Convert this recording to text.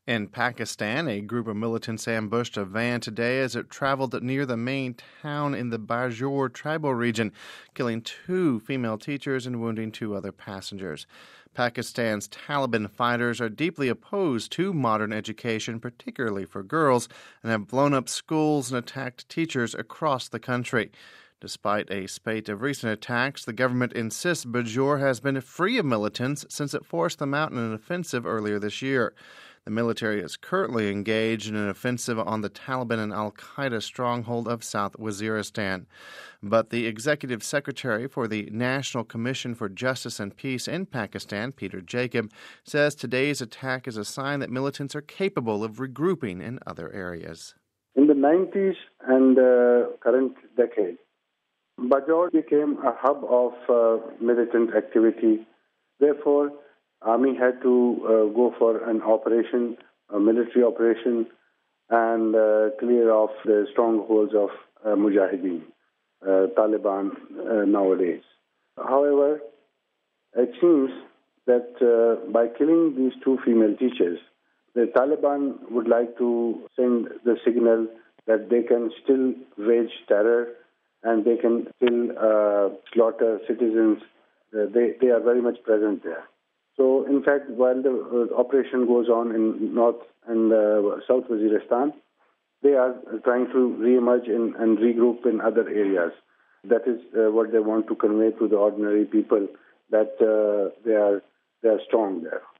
In Pakistan, a group of militants ambushed a van today as it traveled near the main town in the Bajour tribal region, killing 2 female teachers and wounding 2 other passengers. Pakistan's Taliban fighters are deeply opposed to modern education, particularly for girls, and have blown up schools and attacked teachers across the country. Despite a spate of recent attacks, the government insists Bajour has been free of militants since it forced them out in an offensive earlier this year. The military is currently engaged in an offensive on the Taliban and al-Qaeda stronghold of South Waziristan. But the executive secretary for the National Commission for Justice and Peace in Pakistan, Peter Jacob, says today's attack is a sign that militants are capable of regrouping in other areas. In the 90s and current decade, Bajour became a hub of militant activity. Therefore, Army had to go for an operation, a military operation, and clear off the strongholds of Mujahideen, Taliban nowadays. However, it seems that by killing these 2 female teachers, the Taliban would like to send the signal that they can still wage terror and they can still slaughter citizens. They are very much present there. So, in fact, while the operation goes on in North and South Waziristan, they are trying to re-emerge and regroup in other areas. That is what they want to convey to the ordinary people, that they are strong there.